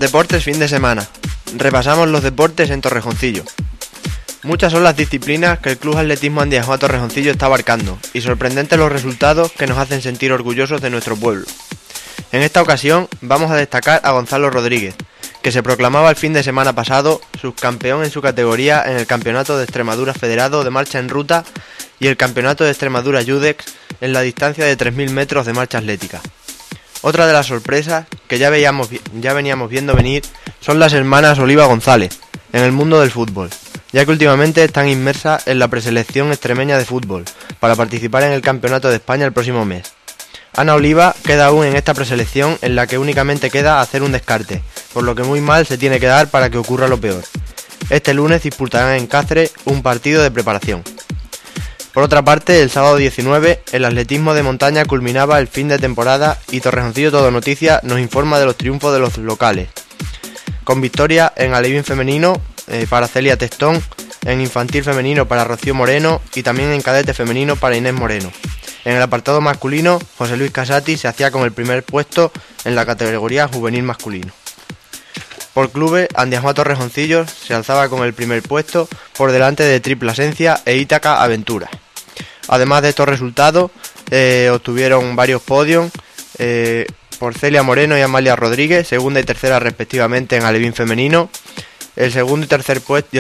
Deportes fin de semana. Repasamos los deportes en Torrejoncillo. Muchas son las disciplinas que el Club Atletismo Andiajuá Torrejoncillo está abarcando y sorprendentes los resultados que nos hacen sentir orgullosos de nuestro pueblo. En esta ocasión vamos a destacar a Gonzalo Rodríguez, que se proclamaba el fin de semana pasado subcampeón en su categoría en el Campeonato de Extremadura Federado de Marcha en Ruta y el Campeonato de Extremadura Judex en la distancia de 3.000 metros de marcha atlética. Otra de las sorpresas que ya veníamos viendo venir son las hermanas Oliva González en el mundo del fútbol, ya que últimamente están inmersas en la preselección extremeña de fútbol para participar en el Campeonato de España el próximo mes. Ana Oliva queda aún en esta preselección en la que únicamente queda hacer un descarte, por lo que muy mal se tiene que dar para que ocurra lo peor. Este lunes disputarán en Cáceres un partido de preparación. Por otra parte, el sábado 19, el atletismo de montaña culminaba el fin de temporada y Torrejoncillo Todo Noticias nos informa de los triunfos de los locales. Con victoria en alevín femenino para Celia Testón, en infantil femenino para Rocío Moreno y también en cadete femenino para Inés Moreno. En el apartado masculino, José Luis Casati se hacía con el primer puesto en la categoría juvenil masculino. Por clubes, Andiajuá Torrejoncillo se alzaba con el primer puesto por delante de Triplasencia e Ítaca Aventura. Además de estos resultados, obtuvieron varios podios por Celia Moreno y Amalia Rodríguez, segunda y tercera respectivamente en alevín femenino. El segundo y tercer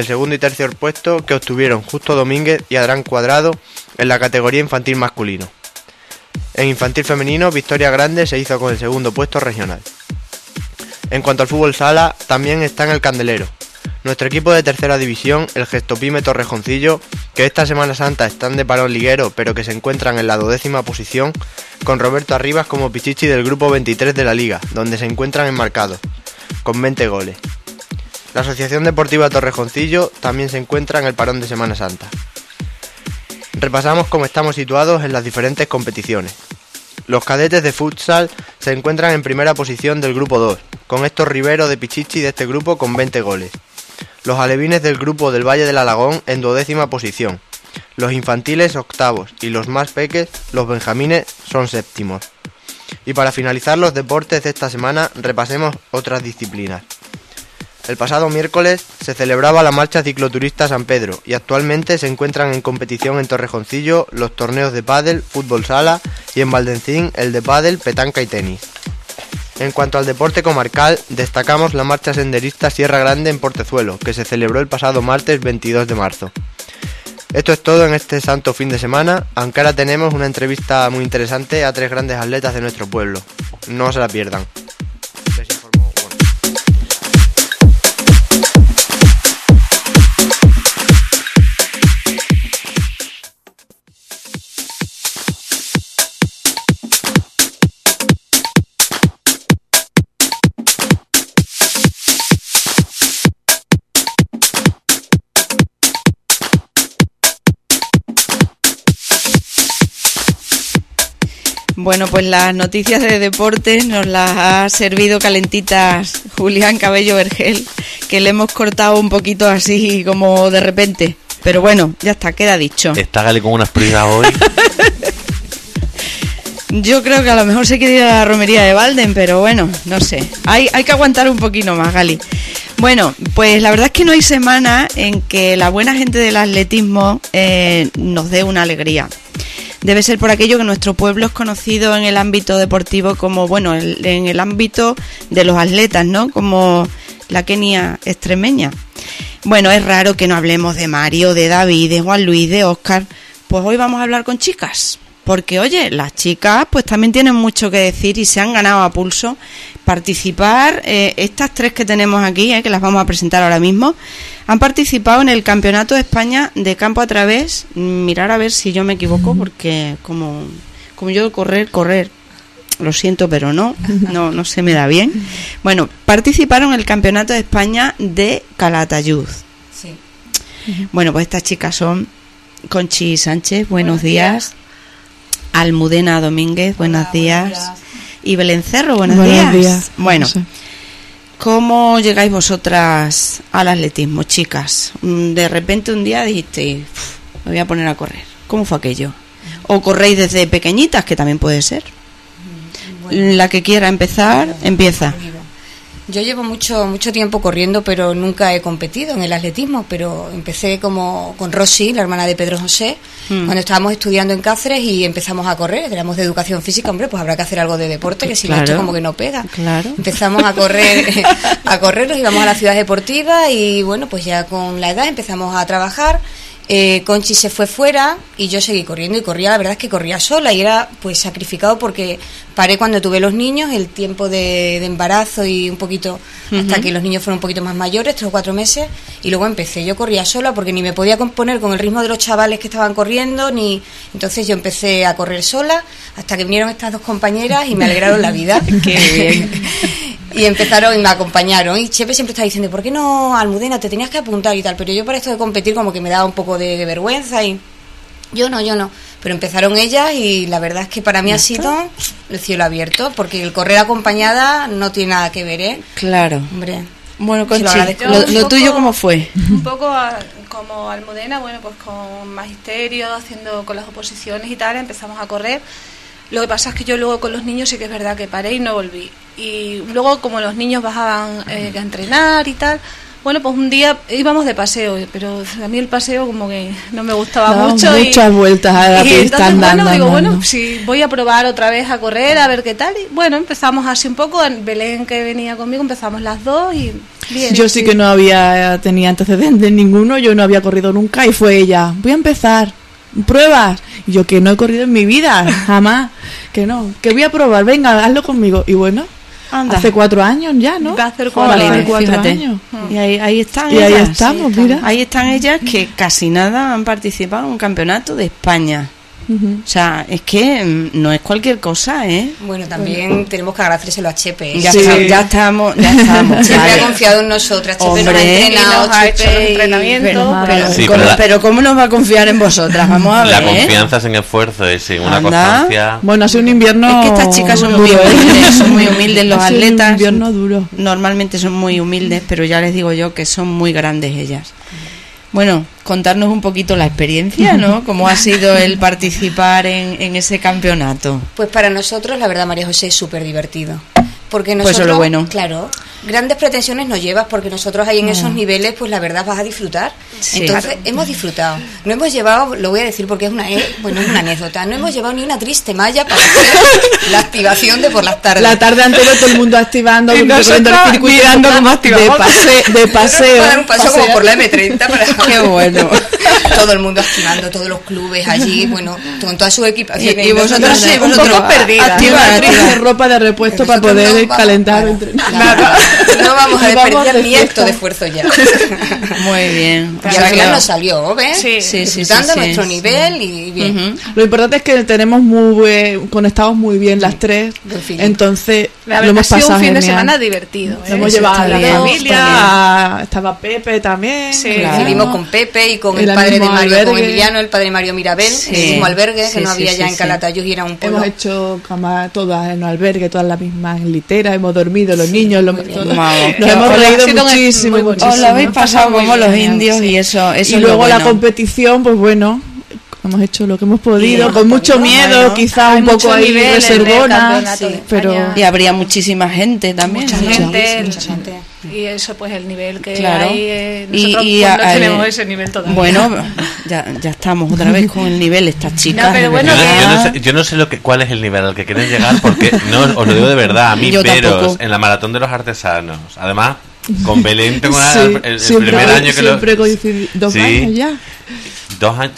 puesto que obtuvieron Justo Domínguez y Adrán Cuadrado en la categoría infantil masculino. En infantil femenino, Victoria Grande se hizo con el segundo puesto regional. En cuanto al fútbol sala, también está en el candelero. Nuestro equipo de tercera división, el Gestopime Torrejoncillo, que esta Semana Santa están de parón liguero, pero que se encuentran en la 12ª posición, con Roberto Arribas como pichichi del grupo 23 de la liga, donde se encuentran enmarcados, con 20 goles. La Asociación Deportiva Torrejoncillo también se encuentra en el parón de Semana Santa. Repasamos cómo estamos situados en las diferentes competiciones. Los cadetes de futsal se encuentran en primera posición del grupo 2, con Héctor Rivero de pichichi de este grupo con 20 goles. Los alevines del grupo del Valle del Alagón en 12ª posición. Los infantiles octavos y los más peques, los benjamines, son séptimos. Y para finalizar los deportes de esta semana, repasemos otras disciplinas. El pasado miércoles se celebraba la Marcha Cicloturista San Pedro y actualmente se encuentran en competición en Torrejoncillo los torneos de pádel, fútbol sala y en Valdencín el de pádel, petanca y tenis. En cuanto al deporte comarcal, destacamos la Marcha Senderista Sierra Grande en Portezuelo, que se celebró el pasado martes 22 de marzo. Esto es todo en este santo fin de semana, aunque ahora tenemos una entrevista muy interesante a 3 grandes atletas de nuestro pueblo. No se la pierdan. Bueno, pues las noticias de deportes nos las ha servido calentitas Julián Cabello Vergel, que le hemos cortado un poquito así como de repente. Pero bueno, ya está, queda dicho. Está Gali con unas prisas hoy. Yo creo que a lo mejor se quiere ir a la romería de Valden, pero bueno, no sé. Hay que aguantar un poquito más, Gali. Bueno, pues la verdad es que no hay semana en que la buena gente del atletismo nos dé una alegría. Debe ser por aquello que nuestro pueblo es conocido en el ámbito deportivo como, bueno, en el ámbito de los atletas, ¿no? Como la Kenia extremeña. Bueno, es raro que no hablemos de Mario, de David, de Juan Luis, de Óscar. Pues hoy vamos a hablar con chicas. Porque, oye, las chicas pues también tienen mucho que decir y se han ganado a pulso participar. Estas 3 que tenemos aquí, que las vamos a presentar ahora mismo, han participado en el Campeonato de España de campo a través. Mirar a ver si yo me equivoco, porque como yo correr, lo siento, pero no se me da bien. Bueno, participaron en el Campeonato de España de Calatayud. Sí. Bueno, pues estas chicas son Conchi Sánchez, buenos días. Almudena Domínguez, buenos días. Y Belén Cerro, buenos días. Bueno, ¿cómo llegáis vosotras al atletismo, chicas? De repente un día dijiste, me voy a poner a correr. ¿Cómo fue aquello? ¿O corréis desde pequeñitas, que también puede ser? Bueno, la que quiera empezar, empieza. Yo llevo mucho tiempo corriendo, pero nunca he competido en el atletismo, pero empecé como con Rosy, la hermana de Pedro José, cuando estábamos estudiando en Cáceres y empezamos a correr, éramos de educación física, hombre, pues habrá que hacer algo de deporte, que si lo he hecho como que no pega. Claro. Empezamos a correr, nos íbamos a la ciudad deportiva y bueno, pues ya con la edad empezamos a trabajar. Conchi se fue fuera y yo seguí corriendo y corría, la verdad es que corría sola y era pues sacrificado porque paré cuando tuve los niños, el tiempo de embarazo y un poquito hasta que los niños fueron un poquito más mayores, 3 o 4 meses, y luego empecé, yo corría sola porque ni me podía componer con el ritmo de los chavales que estaban corriendo, entonces yo empecé a correr sola hasta que vinieron estas 2 compañeras y me alegraron la vida. Qué bien. Y empezaron y me acompañaron. Y Chepe siempre está diciendo, ¿por qué no, Almudena, te tenías que apuntar y tal? Pero yo para esto de competir como que me daba un poco de vergüenza y yo no. Pero empezaron ellas y la verdad es que para mí ha sido el cielo abierto, porque el correr acompañada no tiene nada que ver, ¿eh? Claro. Hombre. Bueno, Conchi, lo tuyo, ¿cómo fue? Un poco como Almudena, bueno, pues con magisterio, haciendo con las oposiciones y tal, empezamos a correr. Lo que pasa es que yo luego con los niños sí que es verdad que paré y no volví. Y luego como los niños bajaban a entrenar y tal, bueno, pues un día íbamos de paseo, pero a mí el paseo como que no me gustaba mucho. Muchas vueltas a la pista andando. Digo, bueno, si voy a probar otra vez a correr, a ver qué tal. Y bueno, empezamos así un poco, Belén que venía conmigo, empezamos las 2 y bien. Yo sí que no tenía antecedentes ninguno, yo no había corrido nunca y fue ella, voy a empezar. ¿Pruebas? Y yo que no he corrido en mi vida, jamás, que voy a probar, venga, hazlo conmigo. Y bueno, anda. Hace 4 años ya, ¿no? Va a hacer 4 fíjate. años. Y ahí están y ellas. ahí estamos, mira. Ahí están ellas que casi nada han participado en un campeonato de España. O sea, es que no es cualquier cosa, ¿eh? Bueno, también tenemos que agradecérselo a Chepe. Ya estamos. Chepe ha confiado en nosotras. Chepe nos ha entrenado, ha hecho los entrenamientos. Pero ¿cómo nos va a confiar en vosotras? Vamos a ver. La confianza es en esfuerzo, es en una constancia. Bueno, ha sido un invierno. Es que estas chicas son muy humildes, los atletas. Un invierno duro. Normalmente son muy humildes, pero ya les digo yo que son muy grandes ellas. Bueno, contarnos un poquito la experiencia, ¿no? ¿Cómo ha sido el participar en ese campeonato? Pues para nosotros, la verdad, María José, es súper divertido. Porque nosotros, pues eso es lo bueno. Claro, grandes pretensiones no llevas, porque nosotros ahí en esos niveles, pues la verdad vas a disfrutar. Sí, entonces, claro. hemos disfrutado. No hemos llevado, lo voy a decir porque es una anécdota, no hemos llevado ni una triste malla para hacer la activación de por las tardes. La tarde anterior todo el mundo activando, y nosotros mirando cómo activamos. De paseo. Dar un paseo como por la M30 para... Qué bueno. Todo el mundo activando, todos los clubes allí, bueno, con toda su equipación. Y vosotros sí, vosotros perdidas. Activa ropa de repuesto para poder calentar. No vamos a desperdiciar ni esto de esfuerzo ya. Muy bien. Y al final nos salió, ¿ves? Sí. Disfrutando nuestro nivel y bien. Lo importante es que tenemos conectados muy bien las tres. Entonces lo hemos pasado un fin genial. de semana divertido. Lo hemos llevado a la familia. Estaba Pepe también. Sí, Vivimos con Pepe y con el padre de Mario, con Emiliano, el padre de Mario Mirabel, el mismo albergue que no había ya en Calatayud y era un pueblo. Hemos hecho camas todas en los albergues, todas las mismas literas, hemos dormido los niños, nos hemos reído muchísimo. Os lo habéis pasado como los indios y eso y luego la competición, pues bueno, hemos hecho lo que hemos podido, con mucho miedo, quizá un poco ahí reservona, pero y habría muchísima gente también. Mucha gente. Y eso, pues el nivel que hay, nosotros y no tenemos ese nivel todavía. Bueno, ya estamos otra vez con el nivel, estas chicas. No, pero bueno, yo no sé cuál es el nivel al que quieren llegar, porque no os lo digo de verdad, a mí veros en la maratón de los artesanos, además con Belén tengo el primer año que siempre coincidí, 2 años ya. 2 años.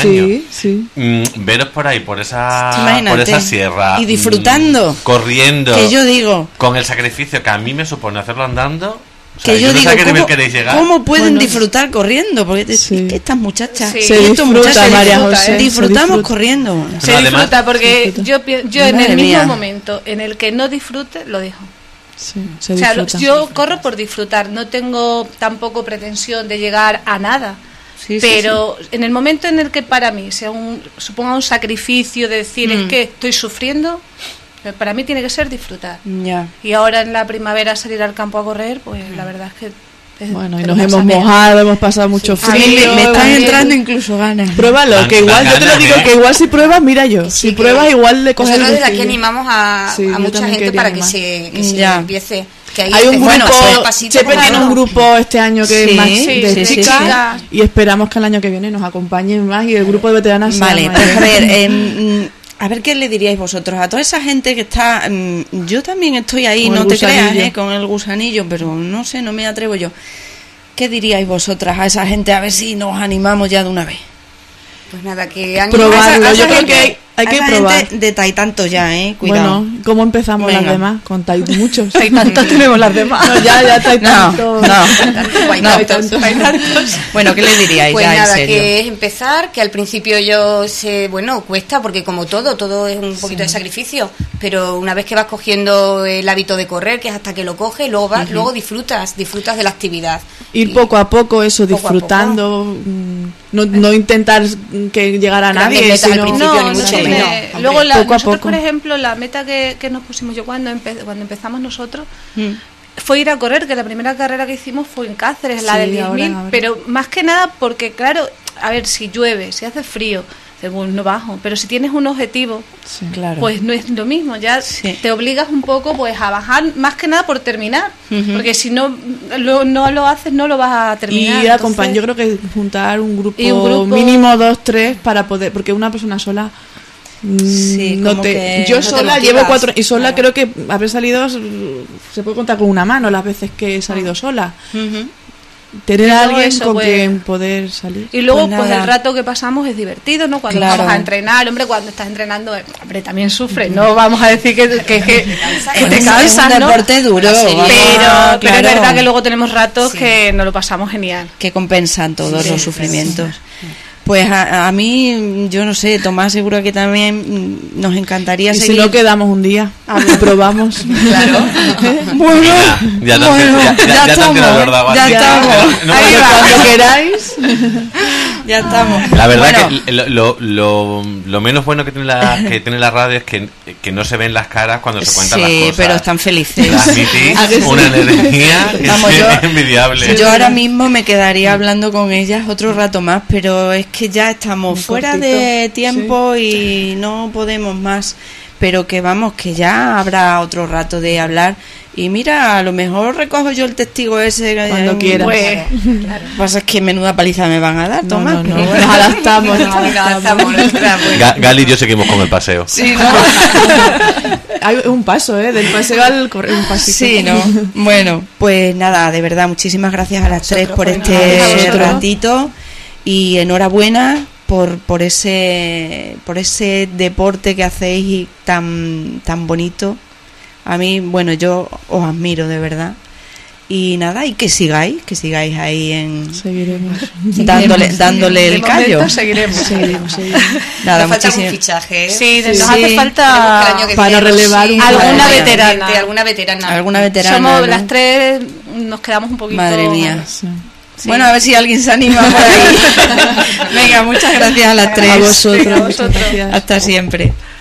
Sí. Veros por ahí, por esa sierra. Y disfrutando. Corriendo. Que yo digo. Con el sacrificio que a mí me supone hacerlo andando. O sea, que yo digo, no sé a qué nivel queréis llegar. ¿cómo pueden disfrutar corriendo? Porque es que estas muchachas, se disfruta, María José, disfrutamos corriendo. Se disfruta porque yo en el mismo momento en el que no disfrute, lo dejo. Sí, o sea, yo corro por disfrutar, no tengo tampoco pretensión de llegar a nada. Pero en el momento en el que para mí suponga un sacrificio de decir es que estoy sufriendo, para mí tiene que ser disfrutar. Y ahora en la primavera salir al campo a correr, pues la verdad es que bueno, y nos hemos mojado, hemos pasado mucho frío. A mí me están entrando incluso ganas. Pruébalo, que igual yo te lo digo, que igual si pruebas, mira yo, si pruebas igual le coges. Nosotros desde aquí animamos a mucha gente para que se empiece. Que ahí hay un bueno, grupo, pasito Chepe tiene un grupo este año que es más Sí, de sí, chicas y esperamos que el año que viene nos acompañen más y el grupo de veteranas sea Vale, mayor. pues a ver qué le diríais vosotros a toda esa gente que está... yo también estoy ahí, Con el no te creas, gusanillo. con el gusanillo, pero no sé, no me atrevo yo. ¿Qué diríais vosotras a esa gente? A ver si nos animamos ya de una vez. Pues nada, que han Probarlo, A esa yo creo gente- que hay a que esa probar. gente de tanto ya, cuidado. Bueno, ¿cómo empezamos Venga. las demás? Con muchos. Hay tantos tenemos las demás. No, ya está No, no. Hay tantos. Bueno, ¿qué le diríais Pues ya nada, en serio? que es empezar, que al principio cuesta, porque como todo es un poquito de sacrificio, pero una vez que vas cogiendo el hábito de correr, que es hasta que lo coges, luego disfrutas de la actividad. Ir Y poco a poco, eso, poco a disfrutando, no intentar que llegara a Grandes nadie, metas al sino principio, No, ni no mucho tiene- menos. Luego Poco a nosotros, poco. por ejemplo, la meta que nos pusimos yo cuando empezamos nosotros Mm. fue ir a correr, que la primera carrera que hicimos fue en Cáceres, la Sí, de 10.000, ahora. pero más que nada porque, claro, a ver, si llueve, si hace frío, según no bajo, pero si tienes un objetivo, Sí. Claro. pues no es lo mismo, ya Sí. te obligas un poco pues a bajar, más que nada por terminar, Ujú. porque si no lo haces no lo vas a terminar. Y entonces- yo creo que juntar un grupo, Y un grupo- mínimo 2, 3 para poder, porque una persona sola Sí, no como te, que yo no te sola motivas, llevo 4 y sola claro. creo que haber salido se puede contar con una mano las veces que he salido sola. Ujú. Tener Y a luego alguien eso, con pues- quien poder salir. Y luego, Pues pues, nada. el rato que pasamos es divertido, ¿no? Cuando Claro. vamos a entrenar, hombre, cuando estás entrenando, hombre, también sufres, no vamos a decir que te Es cansas, un ¿no? deporte duro, Pero- Pero es claro, verdad que luego tenemos ratos que nos lo pasamos genial. que compensan todos los sufrimientos. Pues a mí, yo no sé, Tomás seguro que también nos encantaría Y si seguir. no quedamos un día, lo probamos. Claro. Bueno, Ya te bueno, ya te estamos, la verdad, ya Valeria. estamos. No, Ahí no, va. Cuando queráis. Ya estamos. La verdad Bueno, que lo menos bueno que tiene la radio es que no se ven las caras cuando se cuentan las sí, cosas. pero están felices. Transmitís una energía que Vamos, es envidiable. Yo ahora mismo me quedaría hablando con ellas otro rato más, pero es que ya estamos Muy fuera cortito, de tiempo y no podemos más. Pero que vamos, que ya habrá otro rato de hablar. Y mira, a lo mejor recojo yo el testigo ese. Cuando quieras. Pues, lo que pasa es que menuda paliza me van a dar, No, Tomás. no, no, pero bueno. nos adaptamos, nos adaptamos. Gali y yo seguimos con el paseo. Sí, ¿no? Hay un paso, del paseo al correr, un pasito. Sí, ¿no? Bueno, pues nada, de verdad, muchísimas gracias a las tres por A este vosotros. ratito y enhorabuena por ese deporte que hacéis y tan bonito. A mí, bueno, yo os admiro de verdad. Y nada, y que sigáis ahí Seguiremos. dándole el De callo. momento seguiremos. Seguiremos. Nada, Nos falta algún muchísimas fichaje, ¿eh? Sí, Sí. nos hace Esperemos que el falta año que para viene, relevar sí, un alguna alguna veterana. alguna veterana. alguna veterana. Somos ¿no? las tres, nos quedamos un poquito... Madre mía. Sí. Sí. Bueno, a ver si alguien se anima por ahí. Venga, muchas gracias a las tres. A vosotros. Venga, a muchas vosotros. gracias. Hasta siempre.